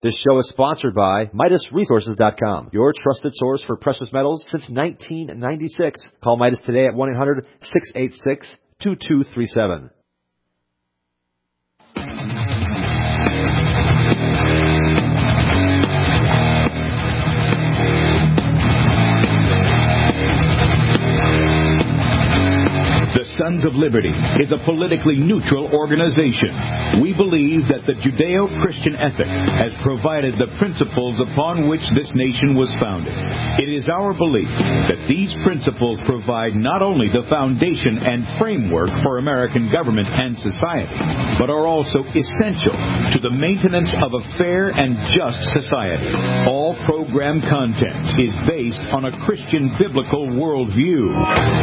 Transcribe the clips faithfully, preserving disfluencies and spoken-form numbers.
This show is sponsored by Midas Resources dot com, your trusted source for precious metals since nineteen ninety-six. Call Midas today at one eight hundred, six eight six, two two three seven. The Sons of Liberty is a politically neutral organization. We believe that the Judeo-Christian ethic has provided the principles upon which this nation was founded. It is our belief that these principles provide not only the foundation and framework for American government and society, but are also essential to the maintenance of a fair and just society. All program content is based on a Christian biblical worldview.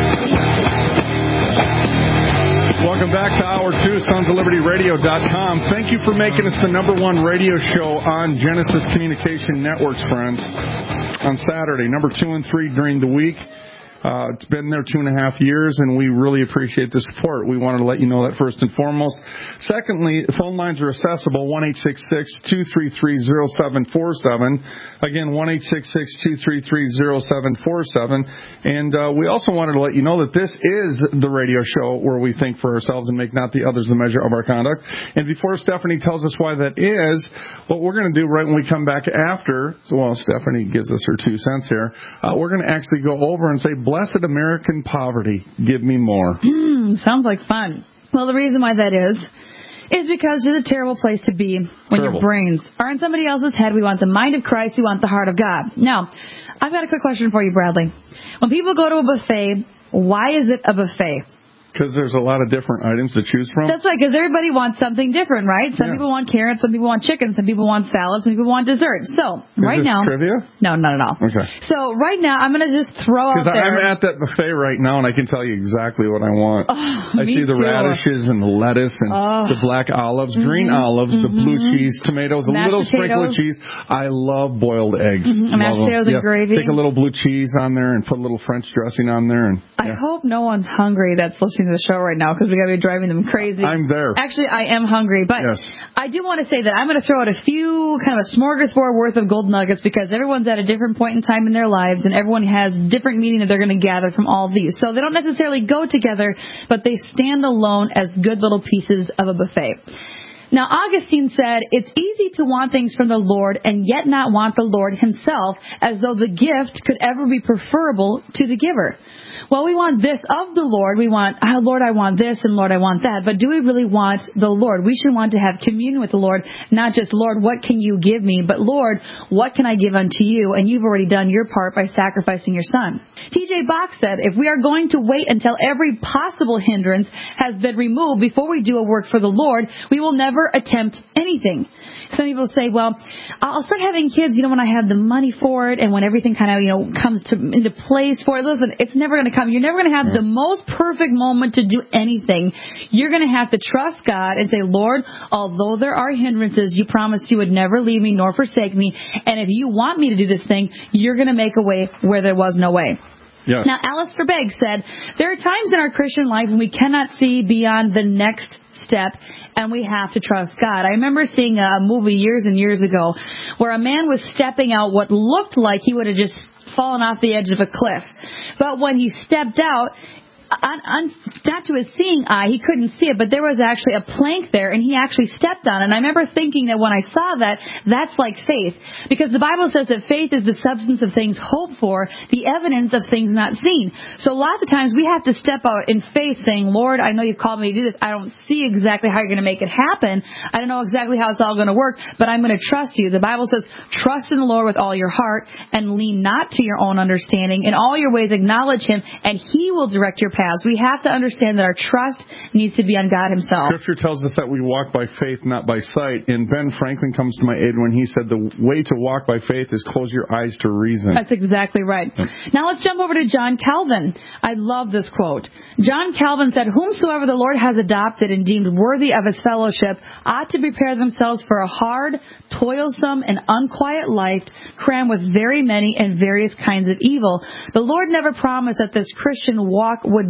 Welcome back to Hour two, Sons of Liberty Radio dot com. Thank you for making us the number one radio show on Genesis Communication Networks, friends, on Saturday. Number two and three during the week. Uh, it's been there two and a half years, and we really appreciate the support. We wanted to let you know that first and foremost. Secondly, phone lines are accessible, one eight six six, two three three, zero seven four seven. Again, one eight six six, two three three, zero seven four seven. And uh, we also wanted to let you know that this is the radio show where we think for ourselves and make not the others the measure of our conduct. And before Stephanie tells us why that is, what we're going to do right when we come back after, so while Stephanie gives us her two cents here, uh, we're going to actually go over and say, blessed American poverty, give me more. Mm, sounds like fun. Well, the reason why that is, is because it's a terrible place to be when terrible. Your brains are in somebody else's head. We want the mind of Christ. We want the heart of God. Now, I've got a quick question for you, Bradley. When people go to a buffet, why is it a buffet? Because there's a lot of different items to choose from. That's right, because everybody wants something different, right? Some yeah. people want carrots, some people want chicken, some people want salad, some people want dessert. So, Is right this now... trivia? No, not at all. Okay. So, right now, I'm going to just throw out there... Because I'm at that buffet right now, and I can tell you exactly what I want. Oh, I me see the too. radishes and the lettuce and oh. the black olives, mm-hmm. green olives, mm-hmm. the blue cheese, tomatoes, a mashed little potatoes. sprinkle of cheese. I love boiled eggs. Mm-hmm. Mashed potatoes yeah. and gravy. Take a little blue cheese on there and put a little French dressing on there. And I yeah. hope no one's hungry that's listening to the show right now, because we got to be driving them crazy. I'm there. Actually, I am hungry, but yes. I do want to say that I'm going to throw out a few kind of a smorgasbord worth of gold nuggets, because everyone's at a different point in time in their lives, and everyone has different meaning that they're going to gather from all of these. So they don't necessarily go together, but they stand alone as good little pieces of a buffet. Now, Augustine said, it's easy to want things from the Lord and yet not want the Lord himself, as though the gift could ever be preferable to the giver. Well, we want this of the Lord. We want, oh, Lord, I want this, and Lord, I want that. But do we really want the Lord? We should want to have communion with the Lord, not just, Lord, what can you give me? But, Lord, what can I give unto you? And you've already done your part by sacrificing your son. T J Box said, if we are going to wait until every possible hindrance has been removed before we do a work for the Lord, we will never attempt anything. Some people say, well, I'll start having kids, you know, when I have the money for it and when everything kind of, you know, comes to into place for it. Listen, it's never going to come. You're never going to have the most perfect moment to do anything. You're going to have to trust God and say, Lord, although there are hindrances, you promised you would never leave me nor forsake me. And if you want me to do this thing, you're going to make a way where there was no way. Yes. Now, Alistair Begg said, there are times in our Christian life when we cannot see beyond the next step, and we have to trust God. I remember seeing a movie years and years ago where a man was stepping out what looked like he would have just fallen off the edge of a cliff. But when he stepped out, Un, un, not to his seeing eye, he couldn't see it, but there was actually a plank there, and he actually stepped on it. And I remember thinking that when I saw that, that's like faith. Because the Bible says that faith is the substance of things hoped for, the evidence of things not seen. So a lot of times we have to step out in faith saying, Lord, I know you've called me to do this. I don't see exactly how you're going to make it happen. I don't know exactly how it's all going to work, but I'm going to trust you. The Bible says, trust in the Lord with all your heart and lean not to your own understanding. In all your ways acknowledge him, and he will direct your path. We have to understand that our trust needs to be on God himself. Scripture tells us that we walk by faith, not by sight. And Ben Franklin comes to my aid when he said the way to walk by faith is close your eyes to reason. That's exactly right. Yep. Now let's jump over to John Calvin. I love this quote. John Calvin said, whomsoever the Lord has adopted and deemed worthy of his fellowship ought to prepare themselves for a hard, toilsome, and unquiet life, crammed with very many and various kinds of evil. The Lord never promised that this Christian walk would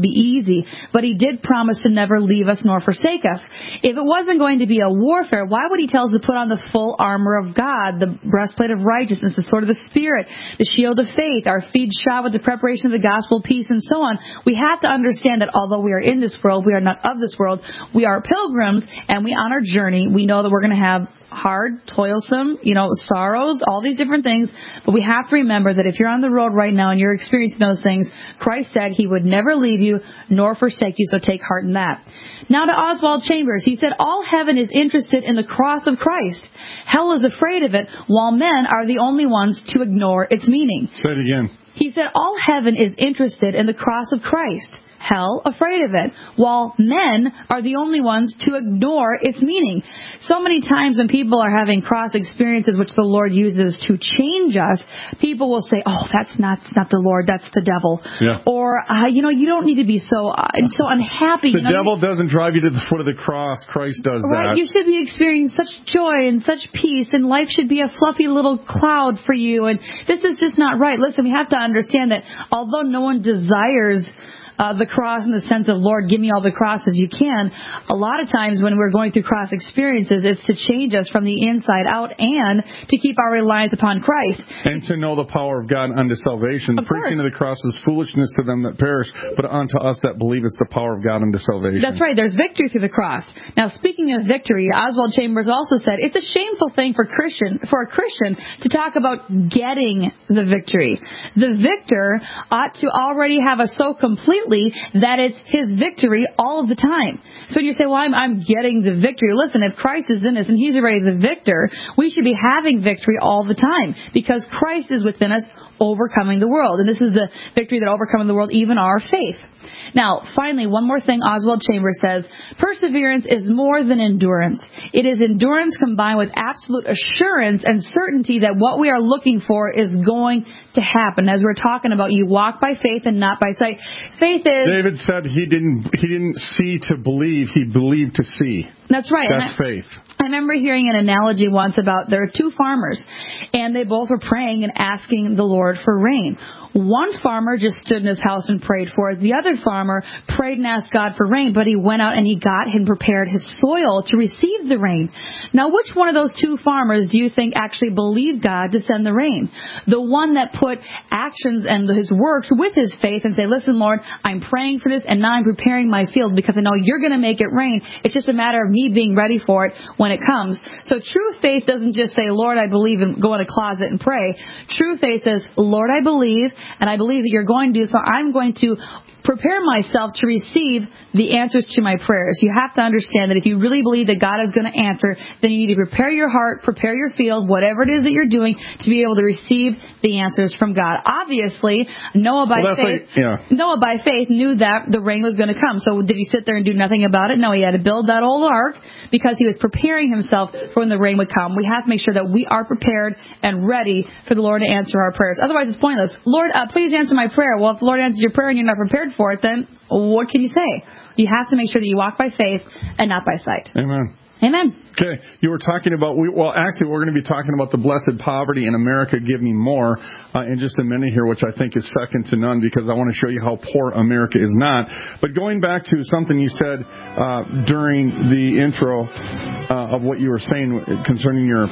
be easy, but he did promise to never leave us nor forsake us. If it wasn't going to be a warfare, why would he tell us to put on the full armor of God, the breastplate of righteousness, the sword of the Spirit, the shield of faith, our feet shod with the preparation of the gospel, peace, and so on? We have to understand that although we are in this world, we are not of this world. We are pilgrims, and we on our journey, we know that we're going to have hard, toilsome, you know, sorrows, all these different things. But we have to remember that if you're on the road right now and you're experiencing those things, Christ said he would never leave you nor forsake you, so take heart in that. Now to Oswald Chambers, he said, all heaven is interested in the cross of Christ. Hell is afraid of it, while men are the only ones to ignore its meaning. Say it again. He said, all heaven is interested in the cross of Christ. Hell, afraid of it, while men are the only ones to ignore its meaning. So many times when people are having cross experiences, which the Lord uses to change us, people will say, oh, that's not, that's not the Lord, that's the devil. Yeah. Or, uh, you know, you don't need to be so uh, so unhappy. The you know? devil doesn't drive you to the foot of the cross. Christ does Right, that. you should be experiencing such joy and such peace, and life should be a fluffy little cloud for you, and this is just not right. Listen, we have to understand that although no one desires Uh, the cross in the sense of, Lord, give me all the crosses you can. A lot of times when we're going through cross experiences, it's to change us from the inside out and to keep our reliance upon Christ. And to know the power of God unto salvation. Of Preaching course. of the cross is foolishness to them that perish, but unto us that believe it's the power of God unto salvation. That's right. There's victory through the cross. Now, speaking of victory, Oswald Chambers also said, it's a shameful thing for Christian, for a Christian to talk about getting the victory. The victor ought to already have us so completely that it's his victory all of the time. So you say, well, I'm, I'm getting the victory. Listen, if Christ is in us and he's already the victor, we should be having victory all the time because Christ is within us, overcoming the world. And this is the victory that overcoming the world, even our faith. Now, finally, one more thing Oswald Chambers says, perseverance is more than endurance. It is endurance combined with absolute assurance and certainty that what we are looking for is going to happen. As we're talking about, you walk by faith and not by sight. Faith is... David said he didn't he didn't see to believe, he believed to see. That's right. That's I, faith. I remember hearing an analogy once about there are two farmers, and they both were praying and asking the Lord for rain. One farmer just stood in his house and prayed for it. The other farmer prayed and asked God for rain, but he went out and he got and prepared his soil to receive the rain. Now, which one of those two farmers do you think actually believed God to send the rain? The one that put actions and his works with his faith and say, listen, Lord, I'm praying for this and now I'm preparing my field because I know you're going to make it rain. It's just a matter of me being ready for it when it comes. So true faith doesn't just say, Lord, I believe, and go in a closet and pray. True faith says, Lord, I believe, and I believe that you're going to do so. I'm going to prepare myself to receive the answers to my prayers. You have to understand that if you really believe that God is going to answer, then you need to prepare your heart, prepare your field, whatever it is that you're doing, to be able to receive the answers from God. Obviously, Noah by well, faith, like, yeah. Noah by faith knew that the rain was going to come. So did he sit there and do nothing about it? No, he had to build that old ark because he was preparing himself for when the rain would come. We have to make sure that we are prepared and ready for the Lord to answer our prayers. Otherwise, it's pointless. Lord, uh, please answer my prayer. Well, if the Lord answers your prayer and you're not prepared for it, then what can you say? You have to make sure that you walk by faith and not by sight. Amen. Amen. Okay, you were talking about, we, well, actually, we're going to be talking about the blessed poverty in America, Give Me More, uh, in just a minute here, which I think is second to none because I want to show you how poor America is not. But going back to something you said uh, during the intro uh, of what you were saying concerning your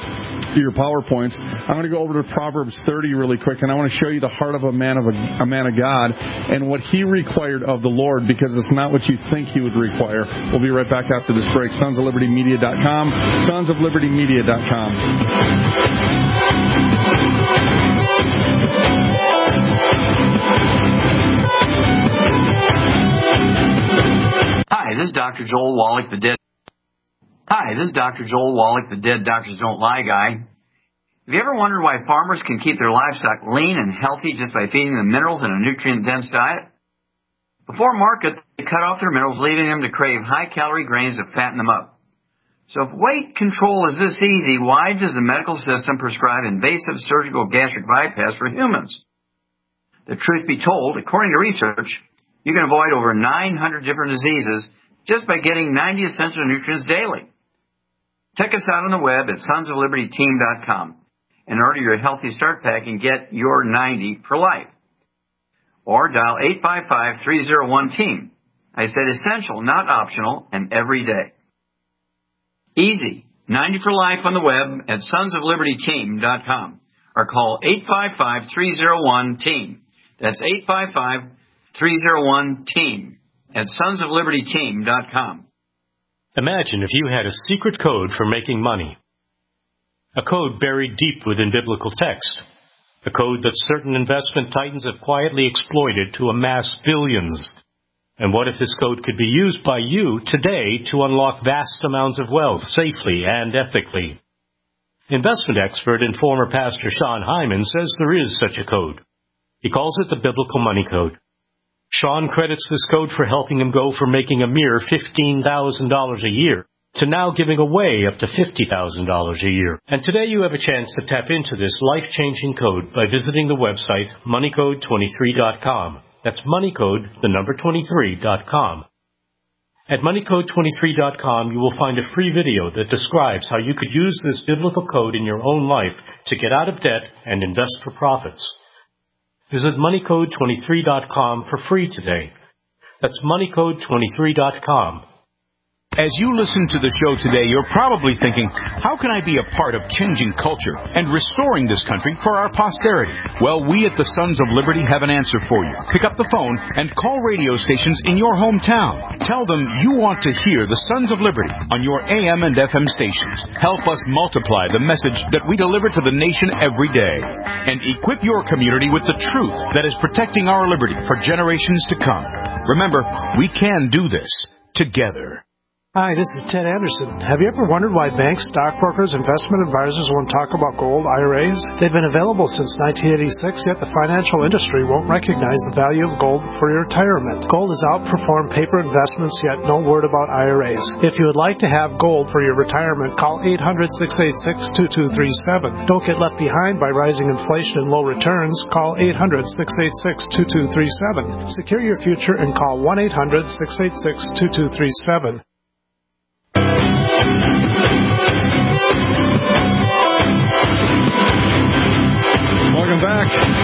your PowerPoints, I'm going to go over to Proverbs thirty really quick, and I want to show you the heart of a man of a, a man of God and what he required of the Lord, because it's not what you think he would require. We'll be right back after this break. Sons of Liberty Media dot com, Sons of Liberty Media dot com. Hi, this is Doctor Joel Wallach, the dead. Hi, this is Doctor Joel Wallach, the dead doctors don't lie guy. Have you ever wondered why farmers can keep their livestock lean and healthy just by feeding them minerals in a nutrient-dense diet? Before market, they cut off their minerals, leaving them to crave high-calorie grains to fatten them up. So if weight control is this easy, why does the medical system prescribe invasive surgical gastric bypass for humans? The truth be told, according to research, you can avoid over nine hundred different diseases just by getting ninety essential nutrients daily. Check us out on the web at sons of liberty team dot com and order your Healthy Start Pack and get your ninety for life. or dial eight five five, three oh one, team. I said essential, not optional, and every day. Easy. ninety for life on the web at sons of liberty team dot com or call eight five five, three oh one, team. That's eight five five, three oh one, team at sons of liberty team dot com. Imagine if you had a secret code for making money. A code buried deep within biblical text. A code that certain investment titans have quietly exploited to amass billions. And what if this code could be used by you today to unlock vast amounts of wealth safely and ethically? Investment expert and former pastor Sean Hyman says there is such a code. He calls it the Biblical Money Code. Sean credits this code for helping him go from making a mere fifteen thousand dollars a year to now giving away up to fifty thousand dollars a year. And today you have a chance to tap into this life-changing code by visiting the website money code twenty-three dot com. That's moneycode, the number twenty-three dot com. At money code twenty-three dot com, you will find a free video that describes how you could use this biblical code in your own life to get out of debt and invest for profits. Visit money code twenty-three dot com for free today. That's money code twenty-three dot com. As you listen to the show today, you're probably thinking, how can I be a part of changing culture and restoring this country for our posterity? Well, we at the Sons of Liberty have an answer for you. Pick up the phone and call radio stations in your hometown. Tell them you want to hear the Sons of Liberty on your A M and F M stations. Help us multiply the message that we deliver to the nation every day. And equip your community with the truth that is protecting our liberty for generations to come. Remember, we can do this together. Hi, this is Ted Anderson. Have you ever wondered why banks, stockbrokers, investment advisors won't talk about gold I R As? They've been available since nineteen eighty-six, yet the financial industry won't recognize the value of gold for your retirement. Gold has outperformed paper investments, yet no word about I R As. If you would like to have gold for your retirement, call eight hundred, six eight six, two two three seven. Don't get left behind by rising inflation and low returns. Call eight hundred, six eight six, two two three seven. Secure your future and call one eight hundred, six eight six, two two three seven. Welcome back.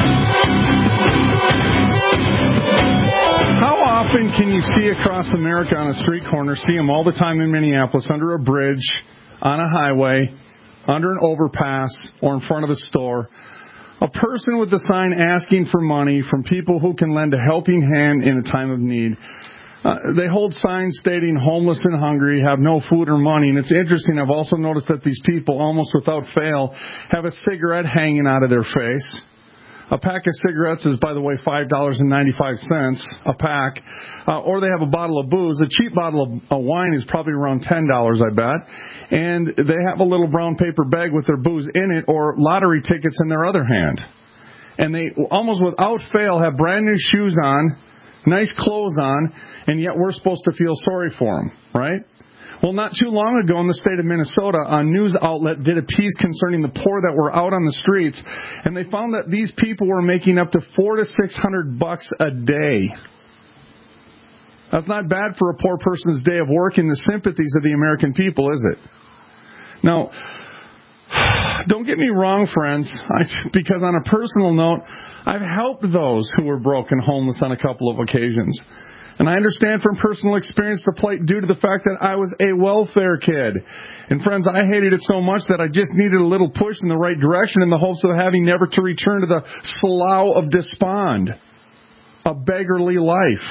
How often can you see across America on a street corner, see them all the time in Minneapolis, under a bridge, on a highway, under an overpass, or in front of a store, a person with a sign asking for money from people who can lend a helping hand in a time of need? Uh, they hold signs stating homeless and hungry, have no food or money. And it's interesting, I've also noticed that these people, almost without fail, have a cigarette hanging out of their face. A pack of cigarettes is, by the way, five dollars and ninety-five cents a pack. Uh, or they have a bottle of booze. A cheap bottle of uh, wine is probably around ten dollars, I bet. And they have a little brown paper bag with their booze in it, or lottery tickets in their other hand. And they, almost without fail, have brand new shoes on, nice clothes on, and yet we're supposed to feel sorry for them, right? Well, not too long ago in the state of Minnesota, a news outlet did a piece concerning the poor that were out on the streets, and they found that these people were making up to four to six hundred bucks a day. That's not bad for a poor person's day of work in the sympathies of the American people, is it? Now, don't get me wrong, friends, I, because on a personal note, I've helped those who were broke and homeless on a couple of occasions. And I understand from personal experience the plight due to the fact that I was a welfare kid. And friends, I hated it so much that I just needed a little push in the right direction in the hopes of having never to return to the slough of despond, a beggarly life.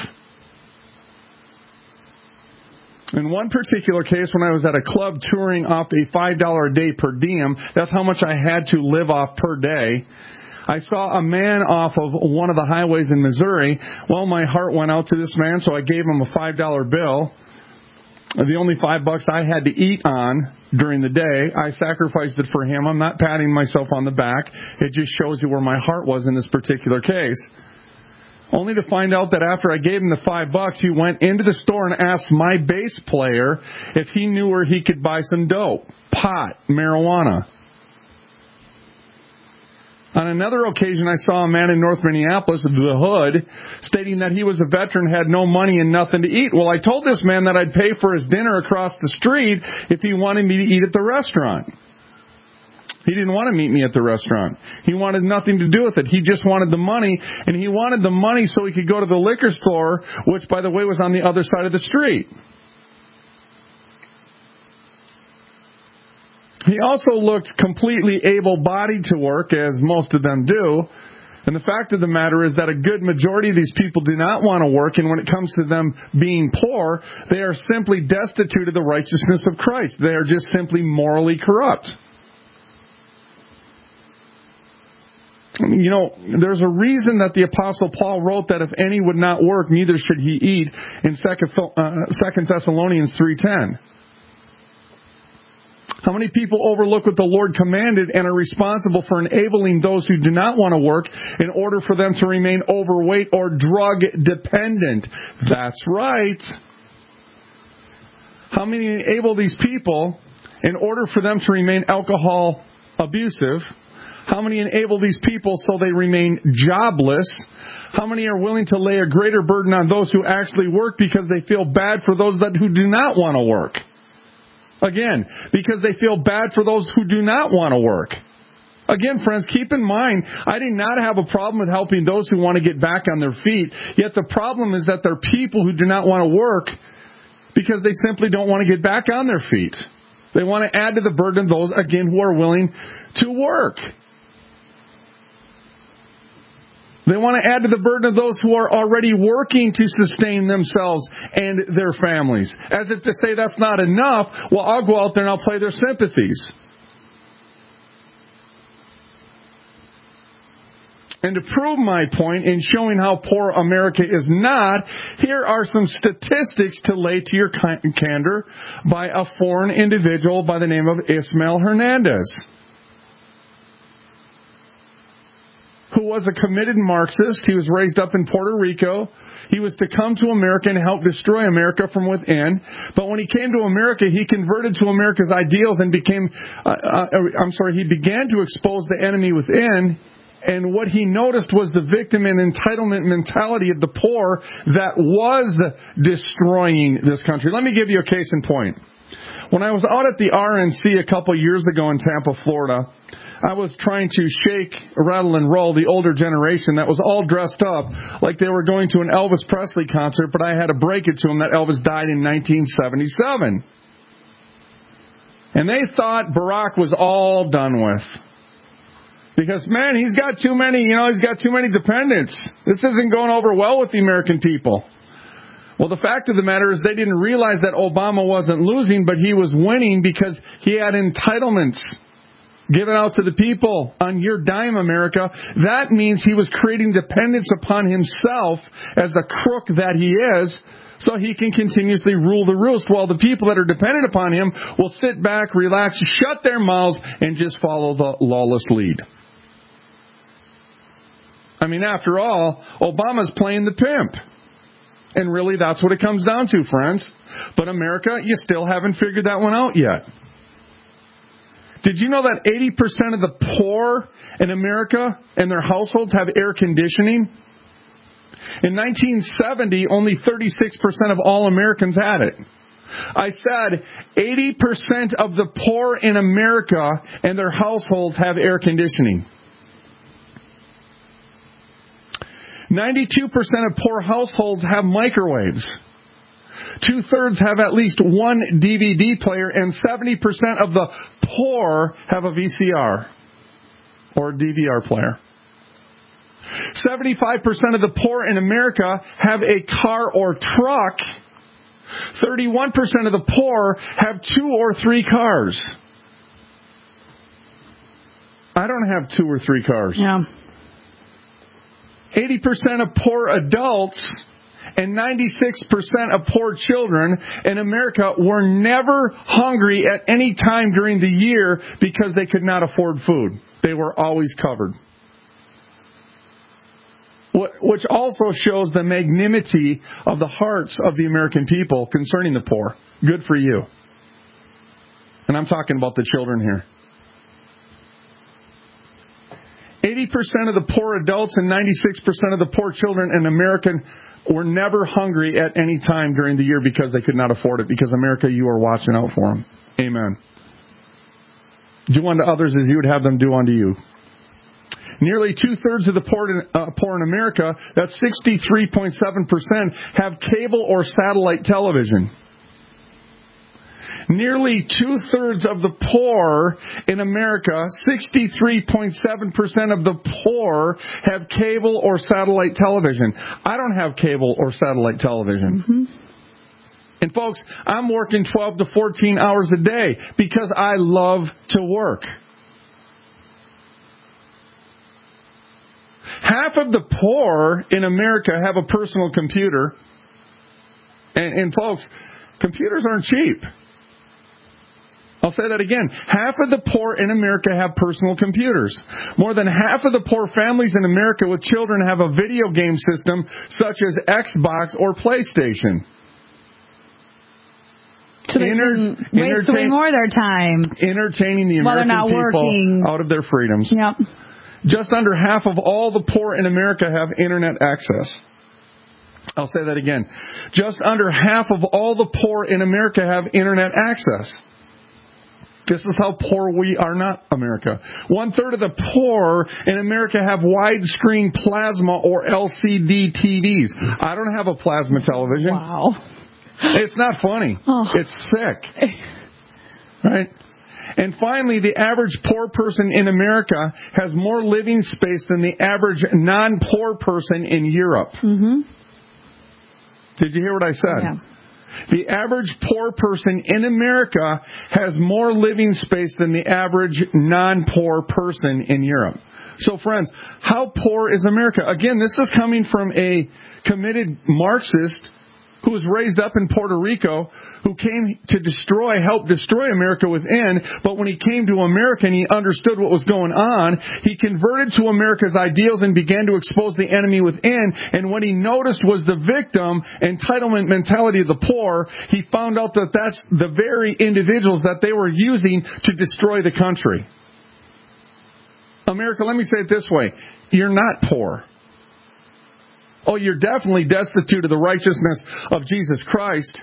In one particular case, when I was at a club touring off a five dollars a day per diem, that's how much I had to live off per day, I saw a man off of one of the highways in Missouri. Well, my heart went out to this man, so I gave him a five dollar bill. The only five bucks I had to eat on during the day, I sacrificed it for him. I'm not patting myself on the back. It just shows you where my heart was in this particular case. Only to find out that after I gave him the five bucks, he went into the store and asked my bass player if he knew where he could buy some dope, pot, marijuana. On another occasion, I saw a man in North Minneapolis, the Hood, stating that he was a veteran, had no money and nothing to eat. Well, I told this man that I'd pay for his dinner across the street if he wanted me to eat at the restaurant. He didn't want to meet me at the restaurant. He wanted nothing to do with it. He just wanted the money, and he wanted the money so he could go to the liquor store, which, by the way, was on the other side of the street. He also looked completely able-bodied to work, as most of them do. And the fact of the matter is that a good majority of these people do not want to work, and when it comes to them being poor, they are simply destitute of the righteousness of Christ. They are just simply morally corrupt. You know, there's a reason that the Apostle Paul wrote that if any would not work, neither should he eat in Second Thessalonians three ten. How many people overlook what the Lord commanded and are responsible for enabling those who do not want to work in order for them to remain overweight or drug dependent? That's right. How many enable these people in order for them to remain alcohol abusive? How many enable these people so they remain jobless? How many are willing to lay a greater burden on those who actually work because they feel bad for those that who do not want to work? Again, because they feel bad for those who do not want to work. Again, friends, keep in mind, I do not have a problem with helping those who want to get back on their feet. Yet the problem is that there are people who do not want to work because they simply don't want to get back on their feet. They want to add to the burden of those, again, who are willing to work. They want to add to the burden of those who are already working to sustain themselves and their families. As if to say that's not enough, well, I'll go out there and I'll play their sympathies. And to prove my point in showing how poor America is not, here are some statistics to lay to your candor by a foreign individual by the name of Ismael Hernandez, who was a committed Marxist. He was raised up in Puerto Rico. He was to come to America and help destroy America from within. But when he came to America, he converted to America's ideals and became, uh, uh, I'm sorry, he began to expose the enemy within. And what he noticed was the victim and entitlement mentality of the poor that was destroying this country. Let me give you a case in point. When I was out at the R N C a couple years ago in Tampa, Florida, I was trying to shake, rattle, and roll the older generation that was all dressed up like they were going to an Elvis Presley concert, but I had to break it to them that Elvis died in nineteen seventy-seven. And they thought Barack was all done with. Because, man, he's got too many, you know, he's got too many dependents. This isn't going over well with the American people. Well, the fact of the matter is they didn't realize that Obama wasn't losing, but he was winning because he had entitlements given out to the people on your dime, America. That means he was creating dependence upon himself as the crook that he is, so he can continuously rule the roost, while the people that are dependent upon him will sit back, relax, shut their mouths, and just follow the lawless lead. I mean, after all, Obama's playing the pimp. And really, that's what it comes down to, friends. But America, you still haven't figured that one out yet. Did you know that eighty percent of the poor in America and their households have air conditioning? In nineteen seventy, only thirty-six percent of all Americans had it. I said eighty percent of the poor in America and their households have air conditioning. ninety-two percent of poor households have microwaves. Two-thirds have at least one D V D player, and seventy percent of the poor have a V C R or a D V R player. seventy-five percent of the poor in America have a car or truck. thirty-one percent of the poor have two or three cars. I don't have two or three cars. Yeah. eighty percent of poor adults and ninety-six percent of poor children in America were never hungry at any time during the year because they could not afford food. They were always covered. Which also shows the magnanimity of the hearts of the American people concerning the poor. Good for you. And I'm talking about the children here. eighty percent of the poor adults and ninety-six percent of the poor children in America were never hungry at any time during the year because they could not afford it. Because America, you are watching out for them. Amen. do unto others as you would have them do unto you. Nearly two-thirds of the poor in, uh, poor in America, that's sixty-three point seven percent, have cable or satellite television. Nearly two-thirds of the poor in America, sixty-three point seven percent of the poor, have cable or satellite television. I don't have cable or satellite television. Mm-hmm. And folks, I'm working twelve to fourteen hours a day because I love to work. Half of the poor in America have a personal computer. And, and folks, computers aren't cheap. I'll say that again. Half of the poor in America have personal computers. More than half of the poor families in America with children have a video game system such as Xbox or PlayStation. So they Enter- can waste away more of their time. Entertaining the American people working. out of their freedoms. Yep. Just under half of all the poor in America have internet access. I'll say that again. Just under half of all the poor in America have internet access. This is how poor we are not, America. One third of the poor in America have widescreen plasma or L C D T Vs. I don't have a plasma television. Wow. It's not funny. Oh. It's sick. Right? And finally, the average poor person in America has more living space than the average non-poor person in Europe. Mm-hmm. Did you hear what I said? Yeah. The average poor person in America has more living space than the average non-poor person in Europe. So, friends, how poor is America? Again, this is coming from a committed Marxist who was raised up in Puerto Rico, who came to destroy, help destroy America within, but when he came to America and he understood what was going on, he converted to America's ideals and began to expose the enemy within, and what he noticed was the victim entitlement mentality of the poor. He found out that that's the very individuals that they were using to destroy the country. America, let me say it this way, you're not poor. Oh, you're definitely destitute of the righteousness of Jesus Christ.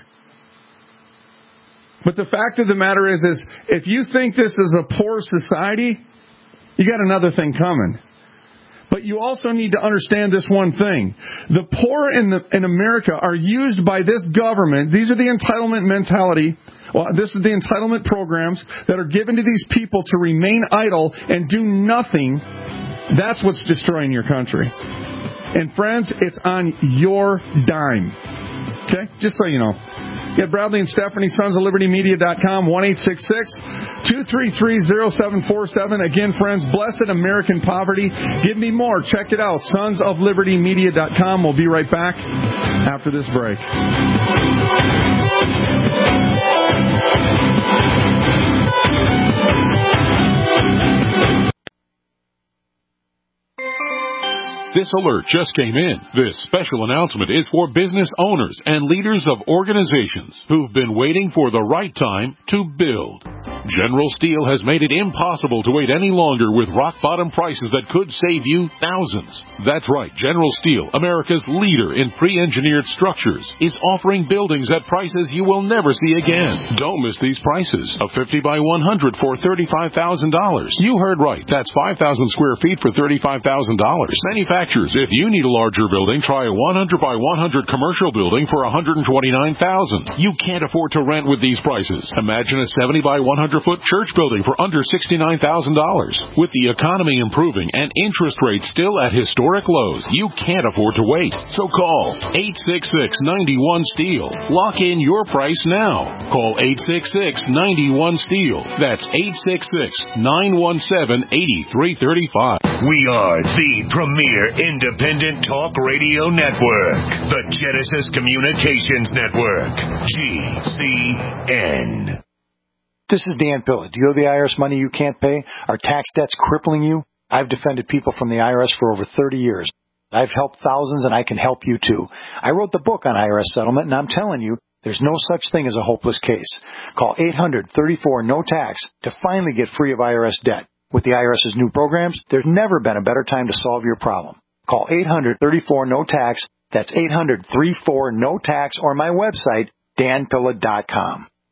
But the fact of the matter is, is if you think this is a poor society, you got another thing coming. But you also need to understand this one thing. The poor in the, in America are used by this government. These are the entitlement mentality. Well, this is the entitlement programs that are given to these people to remain idle and do nothing. That's what's destroying your country. And friends, it's on your dime. Okay? Just so you know. Get Bradley and Stephanie, sons of liberty media dot com, one eight six six, two three three, zero seven four seven. Again, friends, Blessed American Poverty. Give me more. Check it out, sons of liberty media dot com. We'll be right back after this break. This alert just came in. This special announcement is for business owners and leaders of organizations who've been waiting for the right time to build. General Steel has made it impossible to wait any longer with rock-bottom prices that could save you thousands. That's right, General Steel, America's leader in pre-engineered structures, is offering buildings at prices you will never see again. Don't miss these prices. A fifty by one hundred for thirty-five thousand dollars. You heard right. That's five thousand square feet for thirty-five thousand dollars. Manufacturers, if you need a larger building, try a one hundred by one hundred commercial building for one hundred twenty-nine thousand dollars. You can't afford to rent with these prices. Imagine a seventy by one hundred foot church building for under sixty-nine thousand dollars. With the economy improving and interest rates still at historic lows, you can't afford to wait. So call eight six six, nine one, STEEL. Lock in your price now. Call eight six six, nine one, STEEL. That's eight six six, nine one seven, eight three three five. We are the premier independent talk radio network, the Genesis Communications Network, G C N. This is Dan Pilla. Do you owe the I R S money you can't pay? Are tax debts crippling you? I've defended people from the I R S for over thirty years. I've helped thousands, and I can help you too. I wrote the book on I R S settlement, and I'm telling you, there's no such thing as a hopeless case. Call eight hundred, thirty-four, no tax to finally get free of I R S debt. With the IRS's new programs, there's never been a better time to solve your problem. Call eight hundred, thirty-four, no tax. That's eight hundred, thirty-four, no tax, or my website, dan pilla dot com.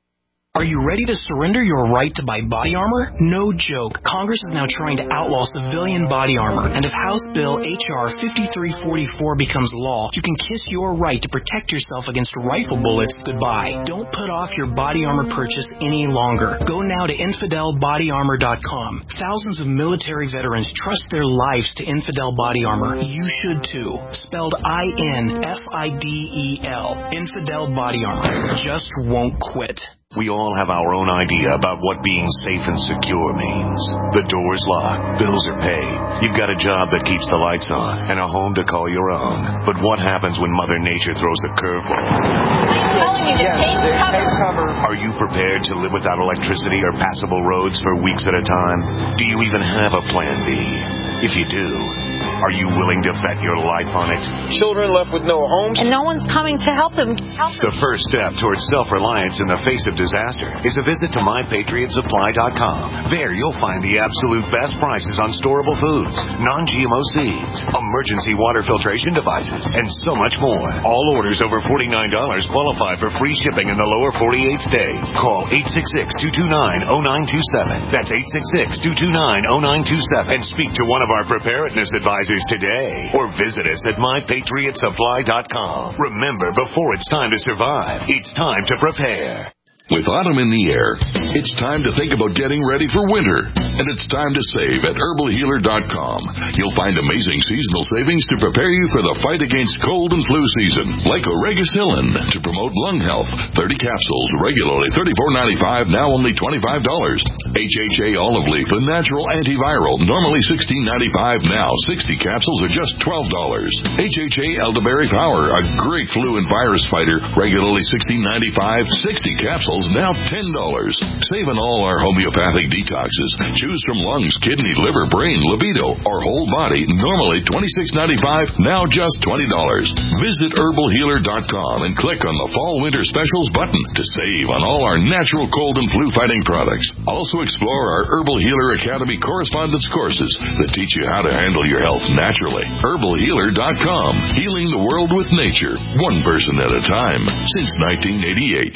Are you ready to surrender your right to buy body armor? No joke. Congress is now trying to outlaw civilian body armor. And if House Bill H R fifty-three forty-four becomes law, you can kiss your right to protect yourself against rifle bullets goodbye. Don't put off your body armor purchase any longer. Go now to infidel body armor dot com. Thousands of military veterans trust their lives to Infidel Body Armor. You should too. Spelled I N F I D E L. Infidel Body Armor. Just won't quit. We all have our own idea about what being safe and secure means. The door's locked, bills are paid, you've got a job that keeps the lights on, and a home to call your own. But what happens when Mother Nature throws a curveball? I'm telling you, the tape cover. Are you prepared to live without electricity or passable roads for weeks at a time? Do you even have a plan B? If you do, are you willing to bet your life on it? Children left with no homes. And no one's coming to help them. Help them. The first step towards self-reliance in the face of disaster is a visit to my patriot supply dot com. There you'll find the absolute best prices on storable foods, non-G M O seeds, emergency water filtration devices, and so much more. All orders over forty-nine dollars qualify for free shipping in the lower forty-eight states. Call eight six six, two two nine, zero nine two seven. That's eight six six, two two nine, zero nine two seven. And speak to one of our preparedness advisors today, or visit us at my patriot supply dot com. Remember, before it's time to survive, it's time to prepare. With autumn in the air, it's time to think about getting ready for winter. And it's time to save at herbal healer dot com. You'll find amazing seasonal savings to prepare you for the fight against cold and flu season. Like Oregacillin to promote lung health. thirty capsules, regularly thirty-four ninety-five, now only twenty-five dollars. H H A olive leaf, a natural antiviral, normally sixteen ninety-five, now sixty capsules are just twelve dollars. H H A elderberry power, a great flu and virus fighter, regularly sixteen ninety-five, sixty capsules, now ten dollars. Save on all our homeopathic detoxes. Choose from lungs, kidney, liver, brain, libido, or whole body. Normally twenty-six ninety-five, now just twenty dollars. Visit herbal healer dot com and click on the Fall Winter Specials button to save on all our natural cold and flu fighting products. Also explore our Herbal Healer Academy correspondence courses that teach you how to handle your health naturally. herbal healer dot com. Healing the world with nature, one person at a time, since nineteen eighty-eight.